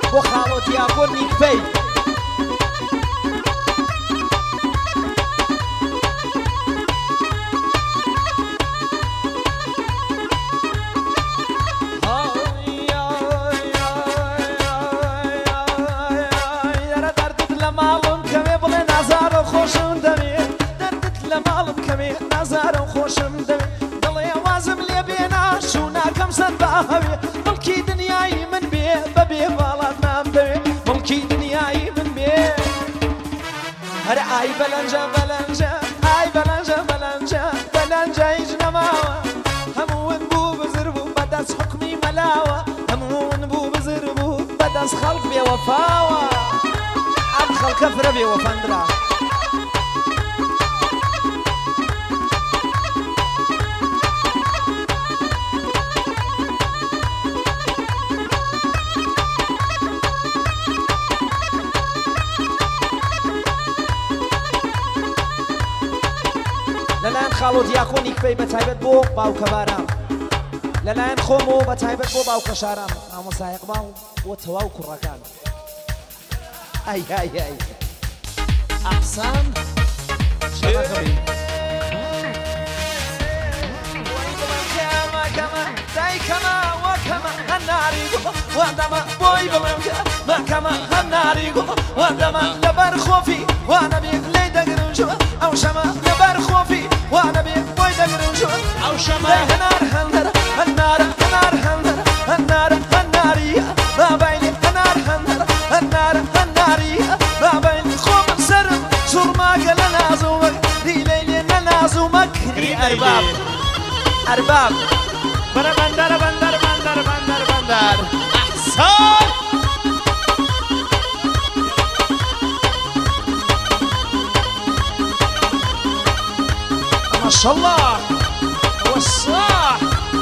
بۆ خاڵۆ دیاکۆ نیکپەی ملکی دنیای من بێ بەبێ باڵات نام دەوێ ملکی دنیای من بێ هەر ئای بەلەنجە بەلەنجە ئای بەلەنجە بەلەنجە بەلەنجە هیچ نەماوە هەموون بوو بزر بوو بەدەست حکمی مەلاوە هەموون بوو بزر بوو بەدەست خەڵک بێوەفاوە ئەم خەڵکە فرە بێوەفەندرا لەلایەن خاڵۆ دیاکۆنی کپەی بەتایبەت بۆ باوکەباران لەلایەن خۆمەوە بەتایبەت بۆ باوکە شاران مامۆستا ئیقباڵ بۆ تەواو کوڕەکان ئای ئای ئای ئەحسان شەڕەکەمی دایکەمە وەکەمە هەناری وەدەمە بۆی بڵێم مەکەمە هەناری وەدەمە لەبەر خۆفی وانەبێت لێ دەگرنجوە ئەو شەمە لەبەر خۆفی وانەبێت بۆی دەگرنجوە ئەو شەمە هەنار هەندەرە هەنارە هەنار هەندەرە هەنارە هەناریە بابەیلی هەنار هەندەرە هەنارە هەناریە بابەیلی خۆمە سەرم سوڕماگە لە نازومەک دیلەیلێ لە نازومەکری ئەرباب ئەرباب برا بندر بندر بندر بندر بندر احسان ما شاء الله هو الصح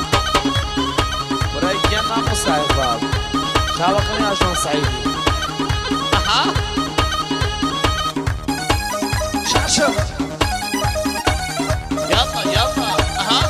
برای گەم مامۆستا ئیقباڵ چاوەکەی ئاژۆن سەعیدی اها شاشة يلا يلا اها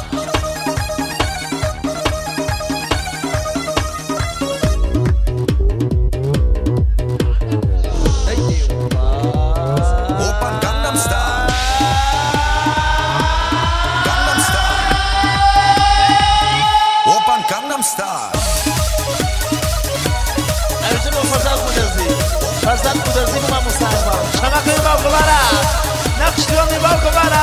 فرزند بودرزی با مستقبل شبکه باوکو برا نقش دیوانی باوکو برا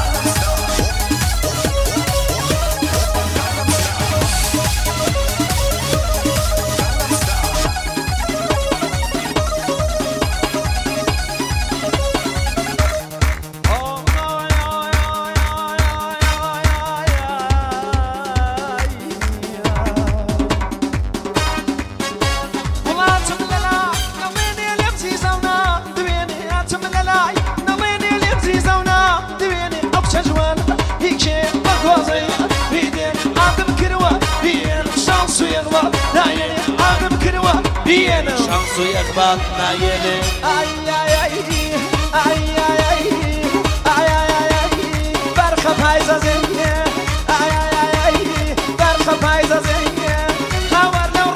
شانسو يقبض نايلي اي اي اي اي اي اي اي برخه فايزه زيه اي اي اي برخه فايزه زيه هاور لو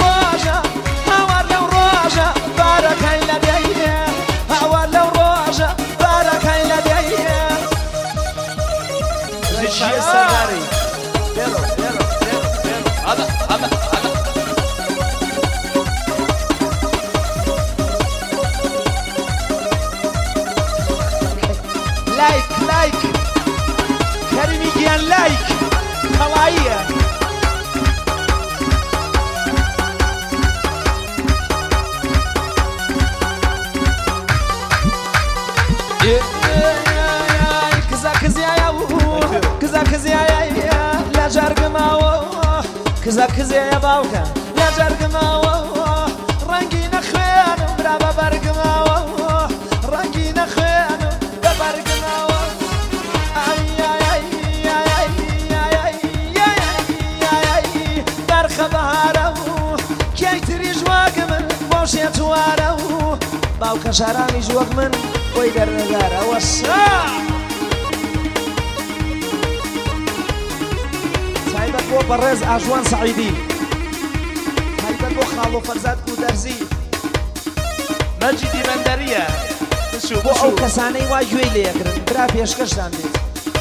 روجه بارك لدي هاور لو روجه بارك لدي رجال سراري يلا هذا لايك كريمي جيان لايك طلعية كزا لا جرق ماو كزا يا باوكا لا جرق ماو رنقي نخوان برابا برق ماو رنقي نخوان برق ماو باوکە شارانی ژوەک من بۆی دەرنەدارە وەسا تایبەت بۆ بەڕێز ئاژوان سەعیدی تایبەت بۆ خاڵۆ فەرزاد بودەرزی مەجیدی بەندەریە بۆ ئەو کەسانەی وا گوێی لێکردن برا پێشکەشتان بێت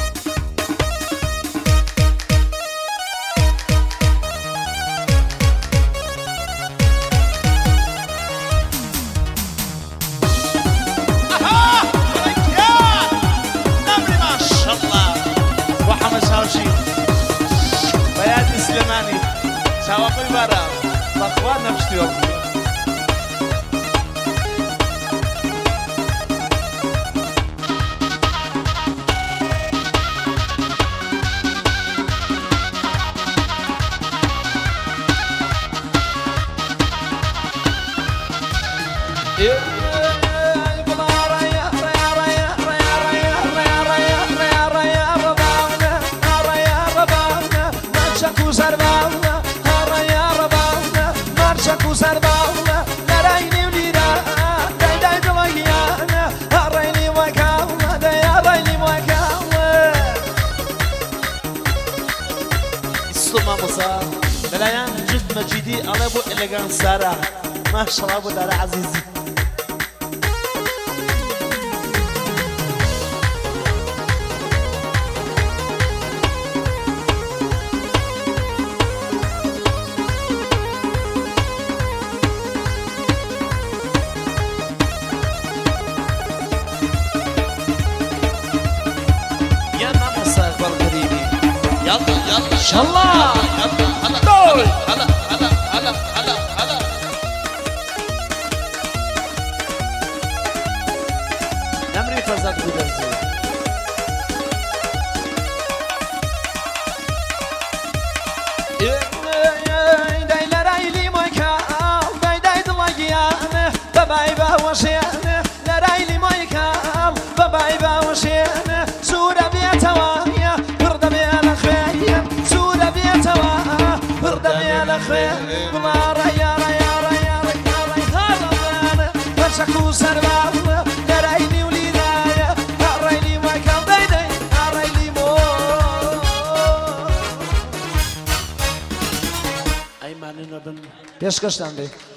چاوەکەی بارە بەخوا نەپشتیوە بەلایەن جد مەجیدی ئەڵێ بۆ ئێلەگان سارە ماشەڵا بۆ دارە عەزیزی یا نامەسا ئەکبەر کەریمی یاڵا یاڵا ئینشەڵڵا نەمری فەرزاد گودەرزی دای لەرای لیمۆی کاڵ دای دڵەگیانە بەبای باوەشێنە لەرای لیمۆی کاڵ بەبای باوەشێنە سوورە بێتەوە پڕ دەبێ لە خوێن سوورە بێتەوە پڕ دەبێ لە خوێن بڵاڕە یاڕە یاڕە یاڕە یاڕە هاڵەمانە بەشەک و سەرباڵە لەرای نیو لیرایە هاڕای لیمۆی کاڵ دای هاڕای لیمۆ ئەیمانە نەبن پێشکەشتان بێ